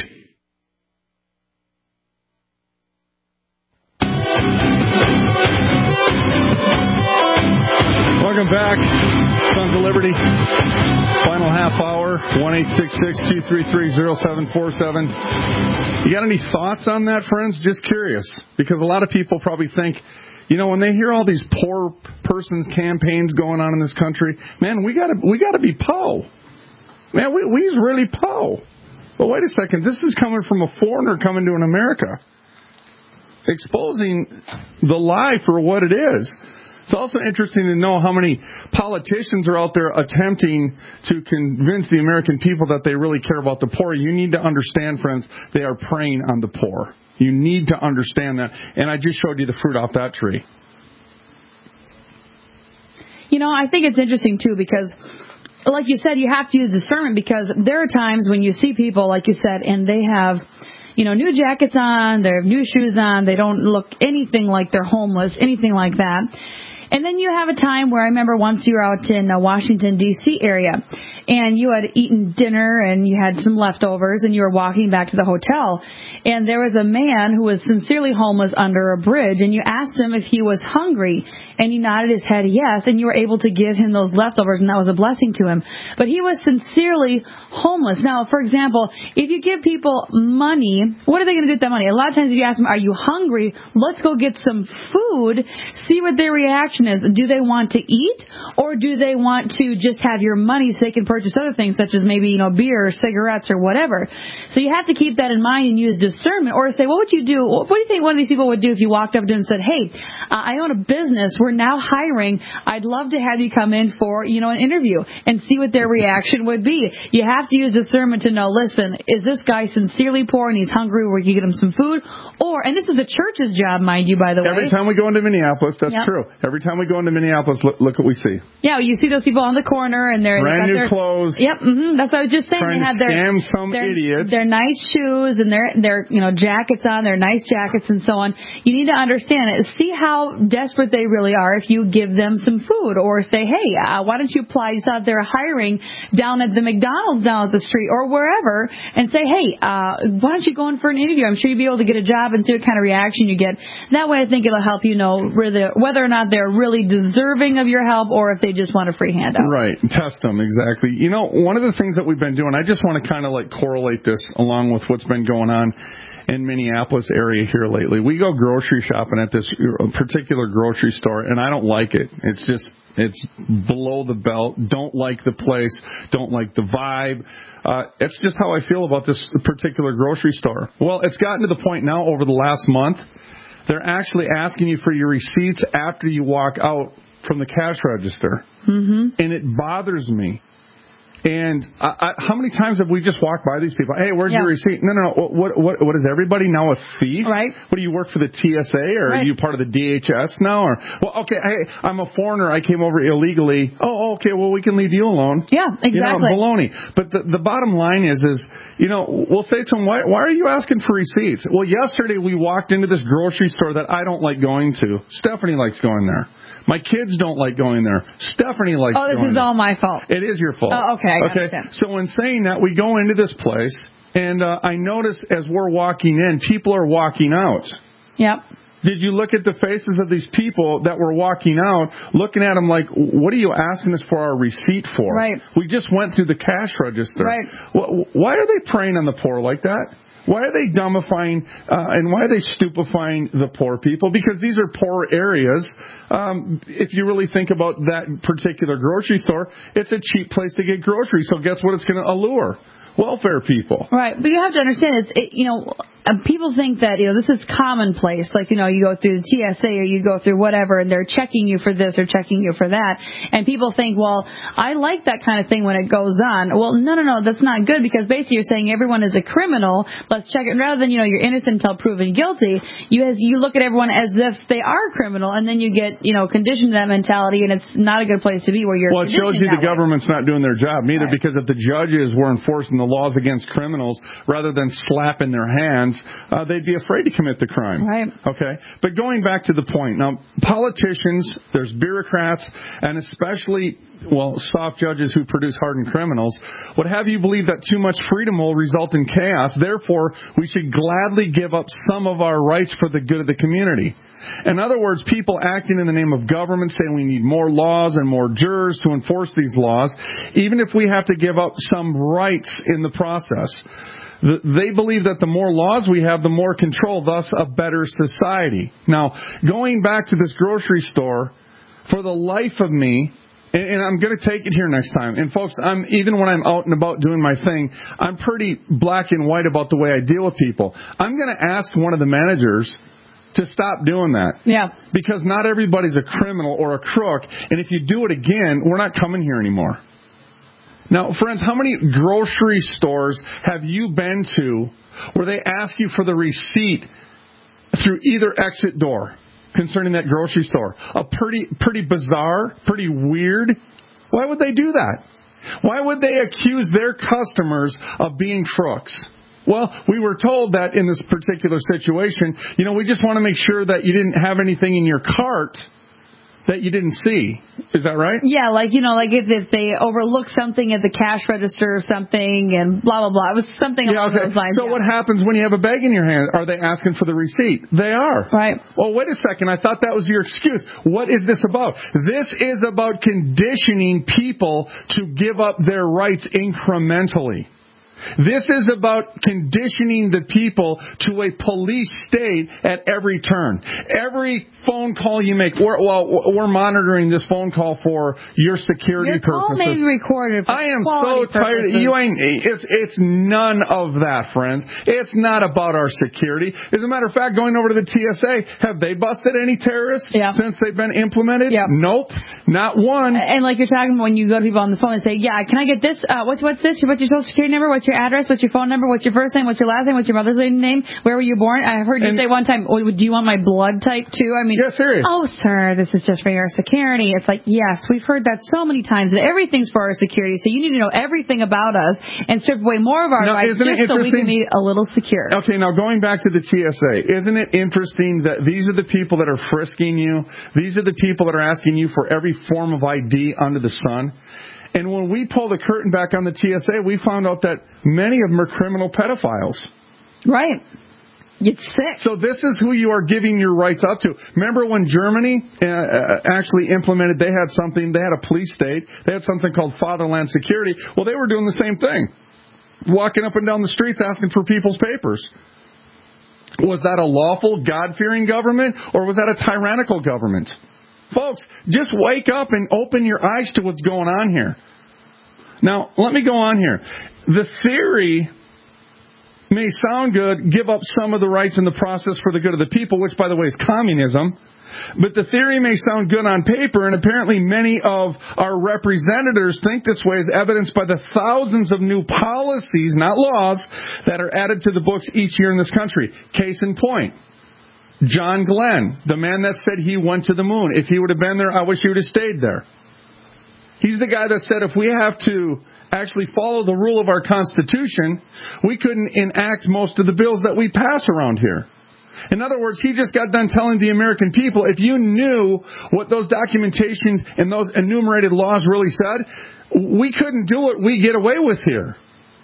Welcome back, Sons of Liberty. Final half hour, one eight six six, two three three, zero seven four seven. You got any thoughts on that, friends? Just curious, because a lot of people probably think, you know, when they hear all these poor persons campaigns going on in this country, man, we gotta we gotta be po. Man, we we's really po. But wait a second, this is coming from a foreigner coming to an America, exposing the lie for what it is. It's also interesting to know how many politicians are out there attempting to convince the American people that they really care about the poor. You need to understand, friends, they are preying on the poor. You need to understand that. And I just showed you the fruit off that tree. You know, I think it's interesting, too, because, like you said, you have to use discernment, because there are times when you see people, like you said, and they have, you know, new jackets on, they have new shoes on, they don't look anything like they're homeless, anything like that. And then you have a time where I remember once you were out in uh, Washington, D C area, and you had eaten dinner and you had some leftovers and you were walking back to the hotel, and there was a man who was sincerely homeless under a bridge, and you asked him if he was hungry, and he nodded his head yes, and you were able to give him those leftovers, and that was a blessing to him. But he was sincerely homeless. Now, for example, if you give people money, what are they going to do with that money? A lot of times if you ask them, are you hungry? Let's go get some food, see what their reaction is. Do they want to eat, or do they want to just have your money so they can purchase other things, such as maybe, you know, beer or cigarettes or whatever? So you have to keep that in mind and use discernment, or say, what would you do? What do you think one of these people would do if you walked up to them and said, hey, uh, I own a business. We're now hiring. I'd love to have you come in for, you know, an interview, and see what their reaction would be. You have to use discernment to know, listen, is this guy sincerely poor and he's hungry where you get him some food? Or, and this is the church's job, mind you, by the way. Every time we go into Minneapolis, that's yep. true. Every time we go into Minneapolis, look, look what we see. Yeah, you see those people on the corner, and they're brand they got new their, clothes. Yep, mm-hmm, that's what I was just saying. Trying they to have their, scam some their, idiots. Their nice shoes and their their you know jackets on, their nice jackets and so on. You need to understand it. See how desperate they really are if you give them some food or say, hey, uh, why don't you apply? You saw they're hiring down at the McDonald's down at the street or wherever, and say, hey, uh, why don't you go in for an interview? I'm sure you'll be able to get a job and see what kind of reaction you get. That way, I think it'll help you know whether whether or not they're really deserving of your help or if they just want a free handout. Right. Test them, exactly. You know, one of the things that we've been doing, I just want to kind of like correlate this along with what's been going on in Minneapolis area here lately. We go grocery shopping at this particular grocery store, and I don't like it. It's just, it's below the belt. Don't like the place. Don't like the vibe. Uh, it's just how I feel about this particular grocery store. Well, it's gotten to the point now over the last month, they're actually asking you for your receipts after you walk out from the cash register. Mm-hmm. And it bothers me. And I, I, how many times have we just walked by these people? Hey, where's yeah. your receipt? No, no, no. What, what, what is everybody now a thief? Right. What do you work for the T S A or right. are you part of the D H S now? Or well, okay, hey, I'm a foreigner. I came over illegally. Oh, okay. Well, we can leave you alone. Yeah, exactly. You know, baloney. But the, the bottom line is, is you know, we'll say to them, why, why are you asking for receipts? Well, yesterday we walked into this grocery store that I don't like going to. Stephanie likes going there. My kids don't like going there. Stephanie likes going there. Oh, this going is there. all my fault. It is your fault. Oh, okay. I okay. understand. So in saying that, we go into this place, and uh, I notice as we're walking in, people are walking out. Yep. Did you look at the faces of these people that were walking out, looking at them like, what are you asking us for our receipt for? Right. We just went through the cash register. Right. Why are they preying on the poor like that? Why are they dumbifying uh, and why are they stupefying the poor people? Because these are poor areas. Um, if you really think about that particular grocery store, it's a cheap place to get groceries. So guess what it's going to allure? Welfare people. Right. But you have to understand, it's, it, you know, uh, people think that, you know, this is commonplace. Like, you know, you go through the T S A or you go through whatever and they're checking you for this or checking you for that. And people think, well, I like that kind of thing when it goes on. Well, no, no, no, that's not good because basically you're saying everyone is a criminal. Let's check it. Rather than, you know, you're innocent until proven guilty, you as you look at everyone as if they are a criminal and then you get, you know, conditioned to that mentality and it's not a good place to be where you're Well, it shows you the way. government's not doing their job neither right. because if the judges were enforcing the laws against criminals rather than slapping their hands, uh, they'd be afraid to commit the crime. Right. Okay. But going back to the point, now, politicians, there's bureaucrats, and especially, well, soft judges who produce hardened criminals, would have you believe that too much freedom will result in chaos. Therefore, we should gladly give up some of our rights for the good of the community. In other words, people acting in the name of government saying we need more laws and more jurors to enforce these laws, even if we have to give up some rights in the process. They believe that the more laws we have, the more control, thus a better society. Now, going back to this grocery store, for the life of me, and I'm going to take it here next time. And folks, I'm even when I'm out and about doing my thing, I'm pretty black and white about the way I deal with people. I'm going to ask one of the managers to stop doing that. Yeah. Because not everybody's a criminal or a crook, and if you do it again, we're not coming here anymore. Now, friends, how many grocery stores have you been to where they ask you for the receipt through either exit door concerning that grocery store? A pretty, pretty bizarre, pretty weird. Why would they do that? Why would they accuse their customers of being crooks? Well, we were told that in this particular situation, you know, we just want to make sure that you didn't have anything in your cart that you didn't see. Is that right? Yeah, like, you know, like if, if they overlook something at the cash register or something and blah, blah, blah. It was something yeah, along okay. those lines. So yeah. What happens when you have a bag in your hand? Are they asking for the receipt? They are. Right. Well, wait a second. I thought that was your excuse. What is this about? This is about conditioning people to give up their rights incrementally. This is about conditioning the people to a police state at every turn. Every phone call you make, we're, well, we're monitoring this phone call for your security your call purposes. May be recorded for I am so tired. Purposes. You ain't. It's, it's none of that, friends. It's not about our security. As a matter of fact, going over to the T S A, have they busted any terrorists yeah. since they've been implemented? Yeah. Nope, not one. And like you're talking when you go to people on the phone and say, "Yeah, can I get this? Uh, what's what's this? What's your social security number? What's what's your address, what's your phone number, what's your first name, what's your last name, what's your mother's name, where were you born? I heard you and, say one time, oh, do you want my blood type too? I mean, yeah, serious. Oh, sir, this is just for your security. It's like, yes, we've heard that so many times, that everything's for our security, so you need to know everything about us and strip away more of our now, rights just so we can be a little secure. Okay, now going back to the T S A, isn't it interesting that these are the people that are frisking you? These are the people that are asking you for every form of I D under the sun? And when we pull the curtain back on the T S A, we found out that many of them are criminal pedophiles. Right. It's sick. So this is who you are giving your rights up to. Remember when Germany uh, actually implemented, they had something, they had a police state, they had something called Fatherland Security. Well, they were doing the same thing. Walking up and down the streets asking for people's papers. Was that a lawful, God-fearing government, or was that a tyrannical government? Folks, just wake up and open your eyes to what's going on here. Now, let me go on here. The theory may sound good, give up some of the rights in the process for the good of the people, which, by the way, is communism. But the theory may sound good on paper, and apparently many of our representatives think this way, as evidenced by the thousands of new policies, not laws, that are added to the books each year in this country. Case in point, John Glenn, the man that said he went to the moon. If he would have been there, I wish he would have stayed there. He's the guy that said if we have to actually follow the rule of our Constitution, we couldn't enact most of the bills that we pass around here. In other words, he just got done telling the American people, if you knew what those documentations and those enumerated laws really said, we couldn't do what we get away with here.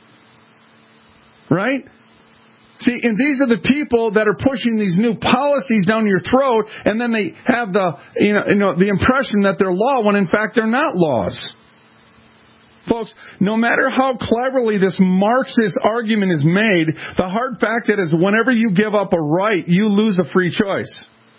Right? See, and these are the people that are pushing these new policies down your throat, and then they have the, you know, you know, the impression that they're law when in fact they're not laws. Folks, no matter how cleverly this Marxist argument is made, the hard fact is whenever you give up a right, you lose a free choice.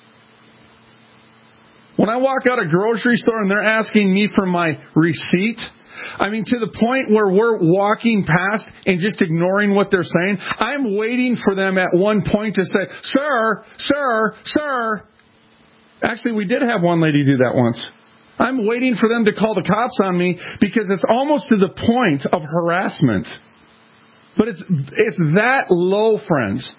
When I walk out of a grocery store and they're asking me for my receipt, I mean, to the point where we're walking past and just ignoring what they're saying, I'm waiting for them at one point to say, sir, sir, sir. Actually, we did have one lady do that once. I'm waiting for them to call the cops on me because it's almost to the point of harassment. But it's it's that low, friends.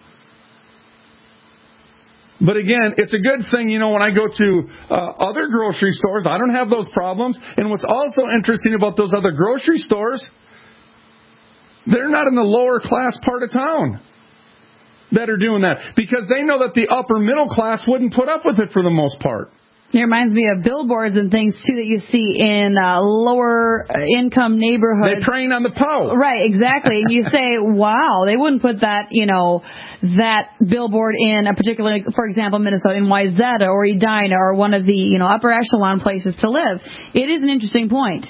But again, it's a good thing, you know, when I go to uh, other grocery stores, I don't have those problems. And what's also interesting about those other grocery stores, they're not in the lower class part of town that are doing that. Because they know that the upper middle class wouldn't put up with it for the most part. It reminds me of billboards and things, too, that you see in uh, lower income neighborhoods. They're preying on the poor. Right, exactly. And you say, wow, they wouldn't put that, you know, that billboard in a particular, for example, Minnesota, in Wayzata or Edina or one of the, you know, upper echelon places to live. It is an interesting point.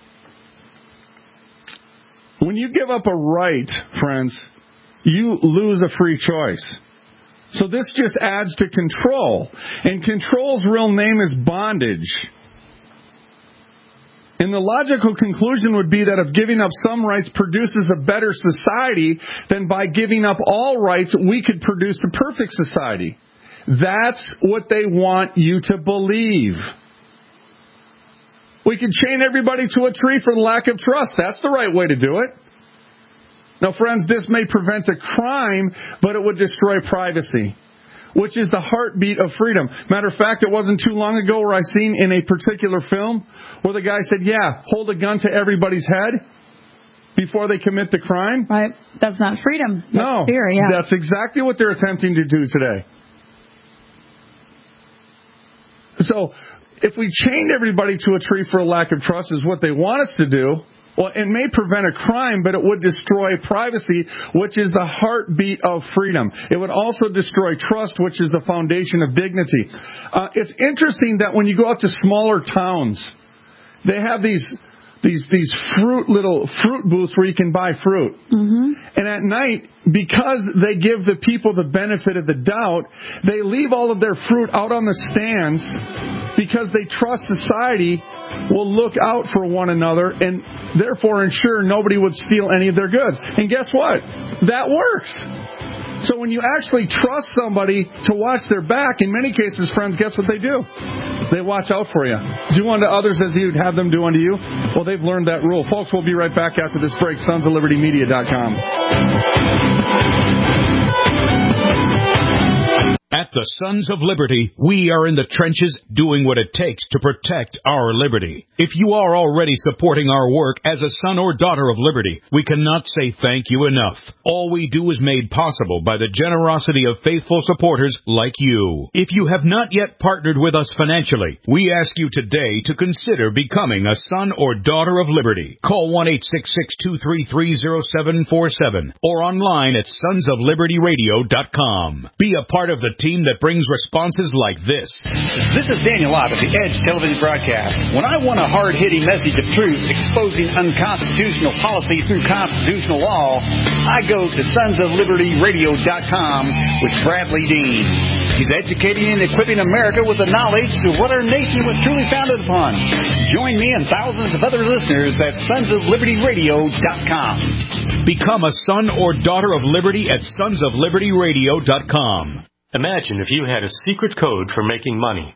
When you give up a right, friends, you lose a free choice. So this just adds to control. And control's real name is bondage. And the logical conclusion would be that if giving up some rights produces a better society, then by giving up all rights, we could produce the perfect society. That's what they want you to believe. We could chain everybody to a tree for the lack of trust. That's the right way to do it. Now, friends, this may prevent a crime, but it would destroy privacy, which is the heartbeat of freedom. Matter of fact, it wasn't too long ago where I seen in a particular film where the guy said, yeah, hold a gun to everybody's head before they commit the crime. Right. That's not freedom. That's no, fear, yeah. That's exactly what they're attempting to do today. So if we chained everybody to a tree for a lack of trust is what they want us to do, well, it may prevent a crime, but it would destroy privacy, which is the heartbeat of freedom. It would also destroy trust, which is the foundation of dignity. Uh, it's interesting that when you go out to smaller towns, they have these these these fruit little fruit booths where you can buy fruit. Mm-hmm. And at night, because they give the people the benefit of the doubt, they leave all of their fruit out on the stands because they trust society will look out for one another and therefore ensure nobody would steal any of their goods. And guess what? That works. So when you actually trust somebody to watch their back, in many cases, friends, guess what they do? They watch out for you. Do unto others as you'd have them do unto you. Well, they've learned that rule. Folks, we'll be right back after this break. sons of liberty media dot com. At the Sons of Liberty, we are in the trenches doing what it takes to protect our liberty. If you are already supporting our work as a son or daughter of liberty, we cannot say thank you enough. All we do is made possible by the generosity of faithful supporters like you. If you have not yet partnered with us financially, we ask you today to consider becoming a son or daughter of liberty. Call one eight six six, two three three, zero seven four seven or online at sons of liberty radio dot com. Be a part of the team that brings responses like this. This is Daniel Lott of the Edge Television Broadcast. When I want a hard-hitting message of truth exposing unconstitutional policy through constitutional law, I go to sons of liberty radio dot com with Bradley Dean. He's educating and equipping America with the knowledge to what our nation was truly founded upon. Join me and thousands of other listeners at sons of liberty radio dot com. Become a son or daughter of liberty at sons of liberty radio dot com. Imagine if you had a secret code for making money.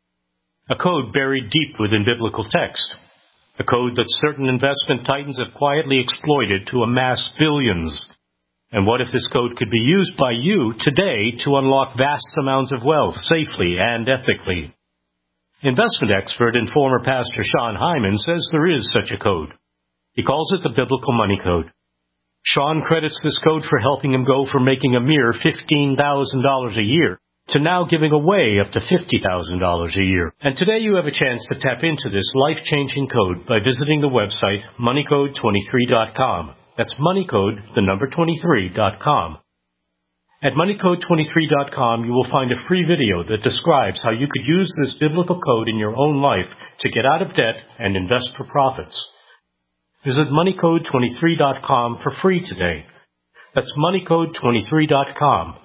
A code buried deep within biblical text. A code that certain investment titans have quietly exploited to amass billions. And what if this code could be used by you today to unlock vast amounts of wealth safely and ethically? Investment expert and former pastor Sean Hyman says there is such a code. He calls it the Biblical Money Code. Sean credits this code for helping him go from making a mere fifteen thousand dollars a year to now giving away up to fifty thousand dollars a year. And today you have a chance to tap into this life-changing code by visiting the website money code twenty-three dot com. That's moneycode, the number twenty-three dot com. At money code twenty-three dot com, you will find a free video that describes how you could use this biblical code in your own life to get out of debt and invest for profits. Visit money code twenty-three dot com for free today. That's money code twenty-three dot com.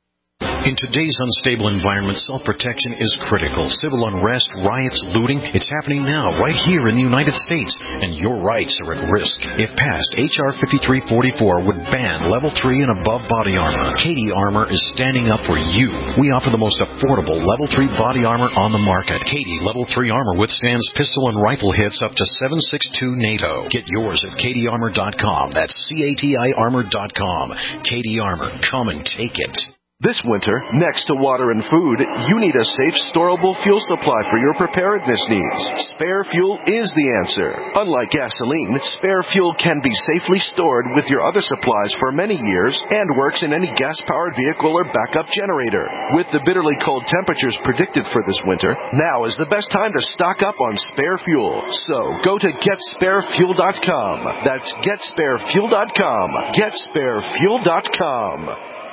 In today's unstable environment, self-protection is critical. Civil unrest, riots, looting, it's happening now, right here in the United States, and your rights are at risk. If passed, H R fifty-three forty-four would ban Level three and above body armor. Katie Armor is standing up for you. We offer the most affordable Level three body armor on the market. Katie Level three armor withstands pistol and rifle hits up to seven six two NATO. Get yours at katie armor dot com. That's C A T I armor dot com. Katie Armor. Come and take it. This winter, next to water and food, you need a safe, storable fuel supply for your preparedness needs. Spare fuel is the answer. Unlike gasoline, spare fuel can be safely stored with your other supplies for many years and works in any gas-powered vehicle or backup generator. With the bitterly cold temperatures predicted for this winter, now is the best time to stock up on spare fuel. So, go to get spare fuel dot com. That's get spare fuel dot com. get spare fuel dot com.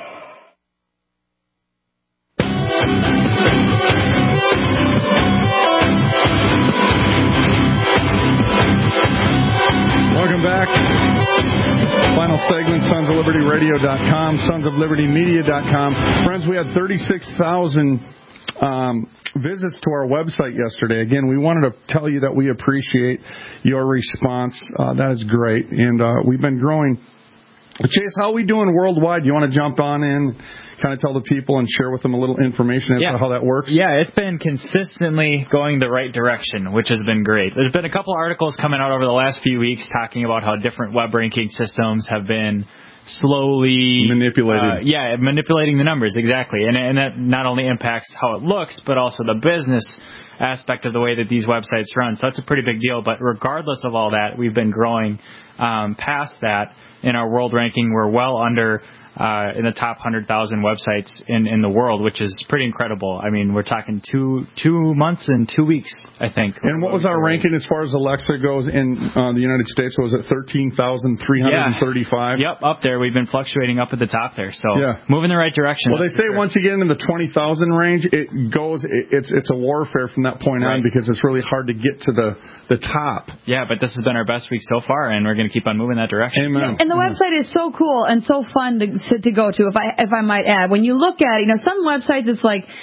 Welcome back. Final segment, sons of liberty radio dot com, sons of liberty media dot com. Friends, we had thirty-six thousand um, visits to our website yesterday. Again, we wanted to tell you that we appreciate your response. Uh, that is great. And uh, we've been growing. Chase, how are we doing worldwide? You want to jump on in, kind of tell the people and share with them a little information as yeah. to how that works? Yeah, it's been consistently going the right direction, which has been great. There's been a couple articles coming out over the last few weeks talking about how different web ranking systems have been slowly manipulating. Uh, yeah, manipulating the numbers, exactly. And, and that not only impacts how it looks, but also the business aspect of the way that these websites run. So that's a pretty big deal. But regardless of all that, we've been growing um, past that. In our world ranking, we're well under uh, in the top one hundred thousand websites in, in the world, which is pretty incredible. I mean, we're talking two two months and two weeks, I think. And what was our ranking as far as Alexa goes in uh, the United States? Was it thirteen thousand three hundred thirty-five? Yeah. Yep, up there. We've been fluctuating up at the top there. So yeah. moving in the right direction. Well, they say sure. once you get into the twenty thousand range, it goes. It, it's it's a warfare from that point right. on because it's really hard to get to the, the top. Yeah, but this has been our best week so far, and we're going to keep on moving that direction. Amen. And the website is so cool and so fun to to go to, if I if I might add. When you look at it, you know, some websites it's like,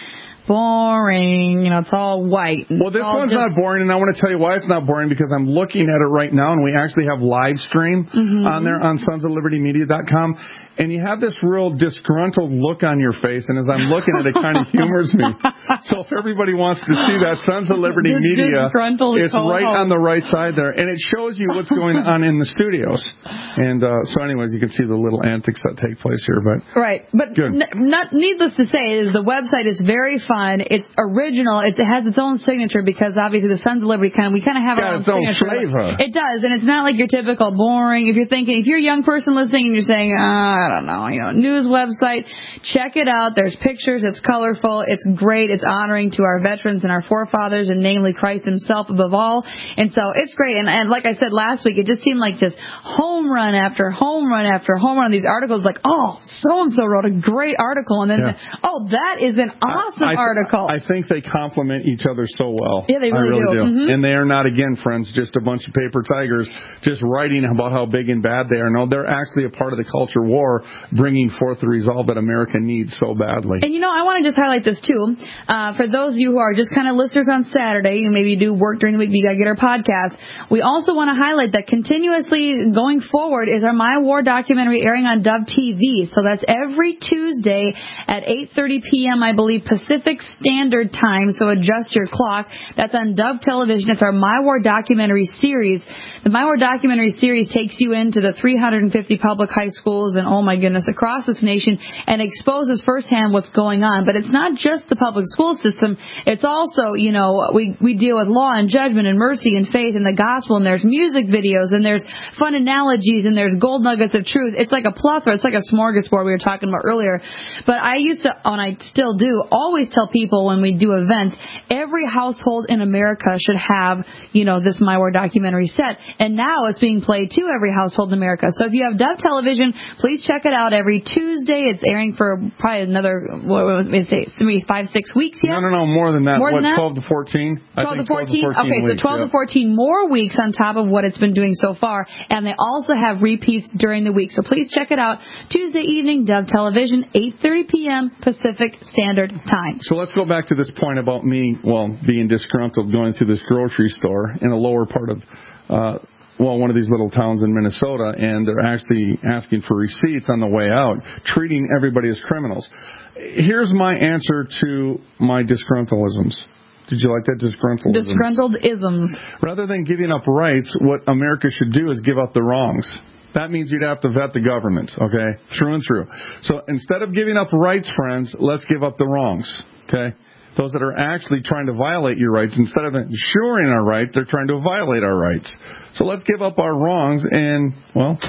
boring. You know, it's all white. Well, this one's just... not boring, and I want to tell you why it's not boring, because I'm looking at it right now, and we actually have live stream mm-hmm. on there on sons of liberty media dot com. And you have this real disgruntled look on your face, and as I'm looking at it, it kind of humors me. So if everybody wants to see that, Sons of Liberty the Media, it's right on the right side there, and it shows you what's going on in the studios. And uh, so anyways, you can see the little antics that take place here. But Right, but n- not needless to say, is the website is very fun. It's original. It's, it has its own signature, because obviously the Sons of Liberty, kind of, we kind of have our own its own signature. flavor. It does, and it's not like your typical boring. If you're thinking, if you're a young person listening and you're saying, ah, I don't know, you know, news website, check it out. There's pictures. It's colorful. It's great. It's honoring to our veterans and our forefathers, and namely Christ himself above all. And so it's great. And, and like I said last week, it just seemed like just home run after home run after home run of these articles. Like, oh, so-and-so wrote a great article. And then, yeah. oh, that is an awesome I, I, article. I think they complement each other so well. Yeah, they really, I really do. do. Mm-hmm. And they are not, again, friends, just a bunch of paper tigers just writing about how big and bad they are. No, they're actually a part of the culture war, bringing forth the resolve that America needs so badly. And, you know, I want to just highlight this, too. Uh, for those of you who are just kind of listeners on Saturday, and maybe you do work during the week, but you got to get our podcast, we also want to highlight that continuously going forward is our My War documentary airing on Dove T V. So that's every Tuesday at eight thirty p.m., I believe, Pacific Standard Time. So adjust your clock. That's on Dove Television. It's our My War documentary series. The My War documentary series takes you into the three hundred fifty public high schools and, oh my goodness, across this nation, and exposes firsthand what's going on. But it's not just the public school system. It's also, you know, we, we deal with law and judgment and mercy and faith and the gospel, and there's music videos, and there's fun analogies, and there's gold nuggets of truth. It's like a plethora. It's like a smorgasbord we were talking about earlier. But I used to, and I still do, always tell people when we do events, every household in America should have, you know, this My War documentary set. And now it's being played to every household in America. So if you have Dove Television, please check it out every Tuesday. It's airing for probably another, what would we say, maybe five, six weeks yet? No, no, no, more than that. More what, than that? twelve to fourteen? twelve to fourteen? twelve to fourteen Okay, weeks, so twelve yeah. to fourteen more weeks on top of what it's been doing so far. And they also have repeats during the week. So please check it out. Tuesday evening, Dove Television, eight thirty p.m. Pacific Standard Time. So let's go back to this point about me, well, being disgruntled going to this grocery store in a lower part of, uh, well, one of these little towns in Minnesota, and they're actually asking for receipts on the way out, treating everybody as criminals. Here's my answer to my disgruntleisms. Did you like that? Disgruntled Disgruntled isms. Rather than giving up rights, what America should do is give up the wrongs. That means you'd have to vet the government, okay, through and through. So instead of giving up rights, friends, let's give up the wrongs, okay? Those that are actually trying to violate your rights, instead of ensuring our rights, they're trying to violate our rights. So let's give up our wrongs and, well,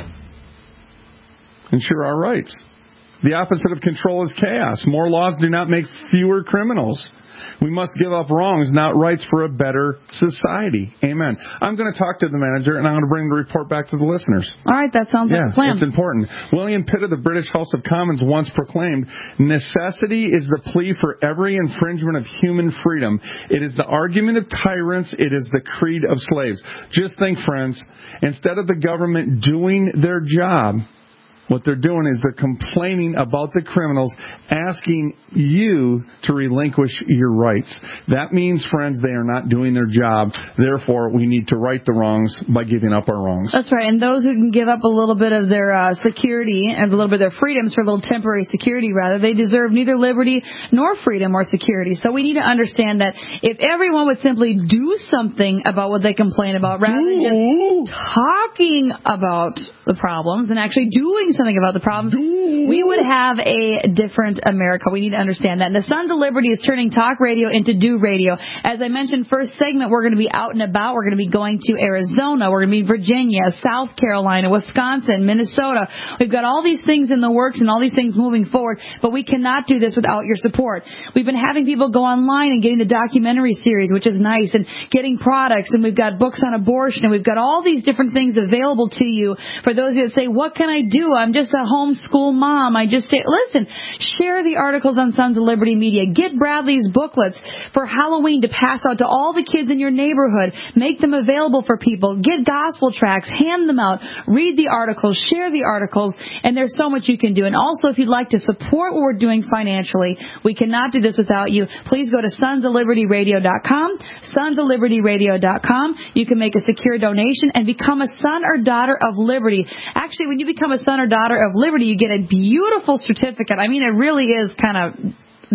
ensure our rights. The opposite of control is chaos. More laws do not make fewer criminals. We must give up wrongs, not rights, for a better society. Amen. I'm going to talk to the manager, and I'm going to bring the report back to the listeners. All right, that sounds yeah, like a plan. It's important. William Pitt of the British House of Commons once proclaimed, necessity is the plea for every infringement of human freedom. It is the argument of tyrants. It is the creed of slaves. Just think, friends, instead of the government doing their job, what they're doing is they're complaining about the criminals, asking you to relinquish your rights. That means, friends, they are not doing their job. Therefore, we need to right the wrongs by giving up our wrongs. That's right. And those who can give up a little bit of their uh, security and a little bit of their freedoms for a little temporary security, rather, they deserve neither liberty nor freedom or security. So we need to understand that if everyone would simply do something about what they complain about, rather than just talking about the problems and actually doing something about the problems, we would have a different America. We need to understand that. And the Sons of Liberty is turning talk radio into do radio. As I mentioned, first segment, we're going to be out and about. We're going to be going to Arizona. We're going to be Virginia, South Carolina, Wisconsin, Minnesota. We've got all these things in the works and all these things moving forward, but we cannot do this without your support. We've been having people go online and getting the documentary series, which is nice, and getting products, and we've got books on abortion, and we've got all these different things available to you. For those of you that say, what can I do? I'm I'm just a homeschool mom. I just stay. Listen, share the articles on Sons of Liberty Media. Get Bradley's booklets for Halloween to pass out to all the kids in your neighborhood. Make them available for people. Get gospel tracts. Hand them out. Read the articles. Share the articles. And there's so much you can do. And also, if you'd like to support what we're doing financially, we cannot do this without you. Please go to sons of liberty radio dot com. sons of liberty radio dot com. You can make a secure donation and become a son or daughter of Liberty. Actually, when you become a son or daughter of Liberty, you get a beautiful certificate. I mean, it really is kind of...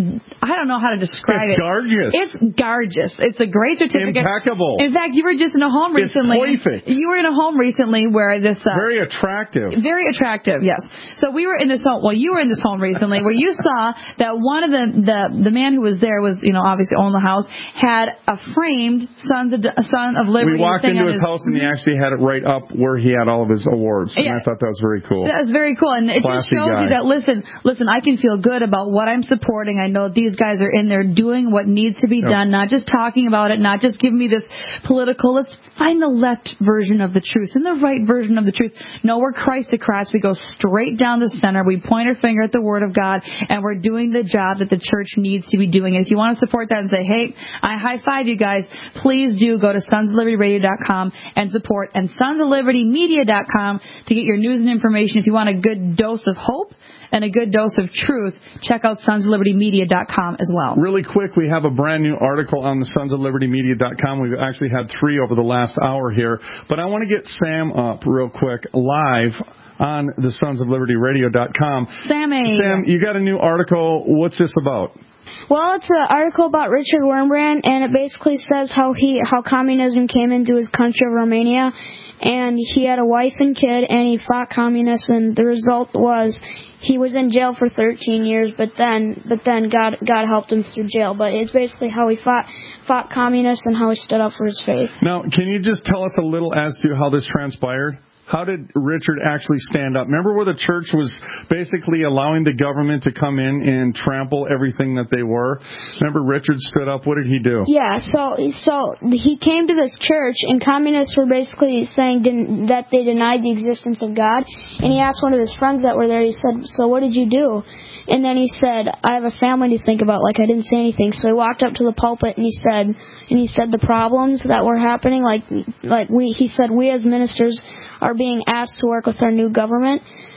I don't know how to describe it's it. Gorgeous. It's gorgeous. It's a great certificate. Impeccable. In fact, you were just in a home recently. It's perfect. You were in a home recently where this... Uh, very attractive. Very attractive, yes. So we were in this home... Well, you were in this home recently where you saw that one of the... The, the man who was there was, you know, obviously owned the house, had a framed Sons of, Son of Liberty. We walked into his, his house and he mm-hmm. actually had it right up where he had all of his awards. And yeah. I thought that was very cool. That was very cool. And it Classy just shows guy. you that, listen, listen, I can feel good about what I'm supporting. I know these guys are in there doing what needs to be yep. done, not just talking about it, not just giving me this political, let's find the left version of the truth and the right version of the truth. No, we're Christocrats. We go straight down the center. We point our finger at the Word of God, and we're doing the job that the church needs to be doing. And if you want to support that and say, hey, I high-five you guys, please do go to sons of liberty radio dot com and support, and sons of liberty media dot com to get your news and information. If you want a good dose of hope and a good dose of truth, check out sons of liberty media dot com as well. Really quick, we have a brand new article on the sons of liberty media dot com. We've actually had three over the last hour here. But I want to get Sam up real quick, live on the sons of liberty radio dot com. Sammy. Sam, you got a new article. What's this about? Well, it's an article about Richard Wurmbrand, and it basically says how he how communism came into his country of Romania. And he had a wife and kid, and he fought communists, and the result was he was in jail for thirteen years, but then but then God God helped him through jail. But it's basically how he fought fought communists and how he stood up for his faith. Now, can you just tell us a little as to how this transpired? How did Richard actually stand up? Remember where the church was basically allowing the government to come in and trample everything that they were? Remember Richard stood up. What did he do? Yeah, so so he came to this church, and communists were basically saying didn't, that they denied the existence of God. And he asked one of his friends that were there, he said, so what did you do? And then he said, I have a family to think about, like I didn't say anything. So he walked up to the pulpit and he said, and he said the problems that were happening, like like we, he said, we as ministers are being asked to work with our new government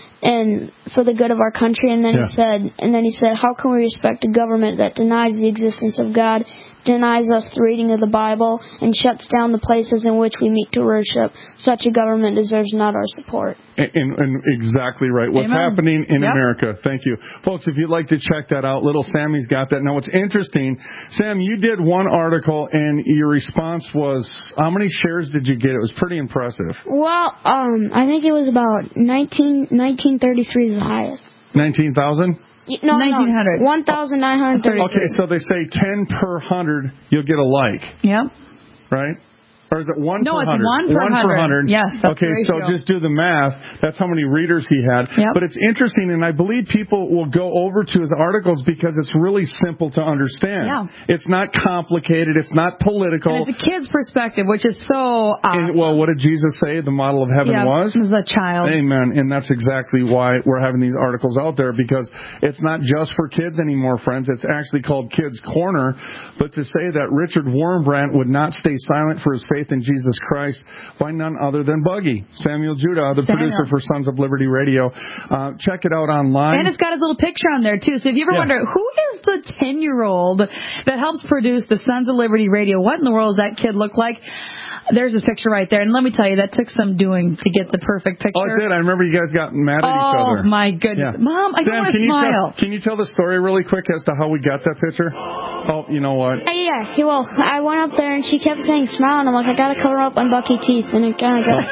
and for the good of our country. And then yeah. he said, and then he said, how can we respect a government that denies the existence of God, denies us the reading of the Bible, and shuts down the places in which we meet to worship? Such a government deserves not our support. And, and, and exactly right. What's Amen. happening in Yep. America. Thank you. Folks, if you'd like to check that out, little Sammy's got that. Now, what's interesting, Sam, you did one article, and your response was, how many shares did you get? It was pretty impressive. Well, um, I think it was about nineteen, nineteen thirty-three is the highest. nineteen thousand? No, nineteen hundred. No, one thousand nine hundred thirty. Okay, so they say ten per hundred, you'll get a like. Yep. Right? Or is it one no, per it's hundred? one per one hundred. per hundred. Yes. That's okay, the so ratio. just do the math. That's how many readers he had. Yep. But it's interesting, and I believe people will go over to his articles because it's really simple to understand. Yeah. It's not complicated. It's not political. And it's a kid's perspective, which is so awesome. And, well, what did Jesus say the model of heaven yeah, was? As a child. Amen. And that's exactly why we're having these articles out there, because it's not just for kids anymore, friends. It's actually called Kids Corner. But to say that Richard Wurmbrand would not stay silent for his faith in Jesus Christ, by none other than Buggy, Samuel Judah, the Samuel. producer for Sons of Liberty Radio. Uh, check it out online. And it's got his little picture on there, too. So if you ever Yeah. wonder, who is the ten-year-old that helps produce the Sons of Liberty Radio? What in the world does that kid look like? There's his picture right there. And let me tell you, that took some doing to get the perfect picture. Oh, it did. I remember you guys got mad at oh, each other. Oh, my goodness. Yeah. Mom, I Sam, don't want can to you smile. Tell, can you tell the story really quick as to how we got that picture? Oh, you know what? Uh, yeah, he, well, I went up there and she kept saying smile, and I'm like, I gotta cover up my Bucky teeth, and it kind of got...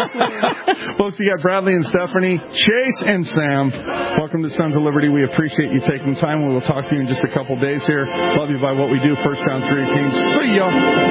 Folks, you got Bradley and Stephanie, Chase and Sam. Welcome to Sons of Liberty. We appreciate you taking time. We will talk to you in just a couple days here. Love you by what we do. First round three teams. See ya.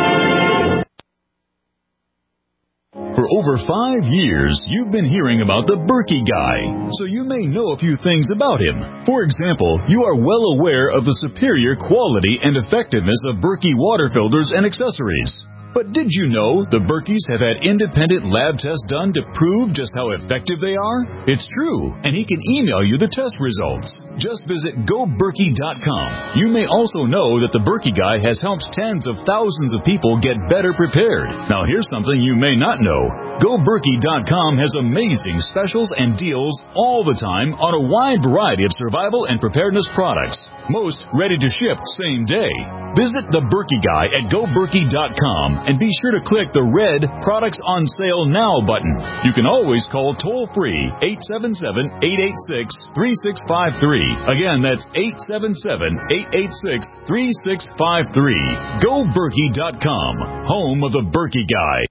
For over five years, you've been hearing about the Berkey Guy, so you may know a few things about him. For example, you are well aware of the superior quality and effectiveness of Berkey water filters and accessories. But did you know the Berkeys have had independent lab tests done to prove just how effective they are? It's true, and he can email you the test results. Just visit go berkey dot com. You may also know that the Berkey Guy has helped tens of thousands of people get better prepared. Now here's something you may not know. go berkey dot com has amazing specials and deals all the time on a wide variety of survival and preparedness products. Most ready to ship same day. Visit the Berkey Guy at go berkey dot com and be sure to click the red Products on Sale Now button. You can always call toll-free eight seven seven, eight eight six, three six five three. Again, that's eight seven seven, eight eight six, three six five three. go berkey dot com, home of the Berkey Guy.